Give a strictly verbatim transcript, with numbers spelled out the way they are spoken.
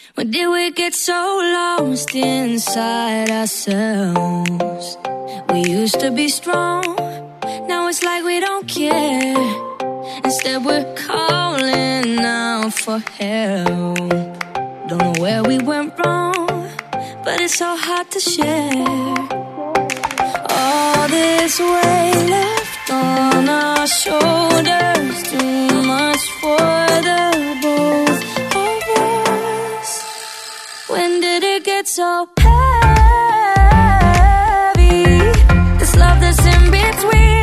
When did we get so lost inside ourselves? We used to be strong, now it's like we don't care. Instead we're calling out for help. Don't know where we went wrong, but it's so hard to share. All this weight left on our shoulders, too much for the both of us. When did it get so heavy? This love that's in between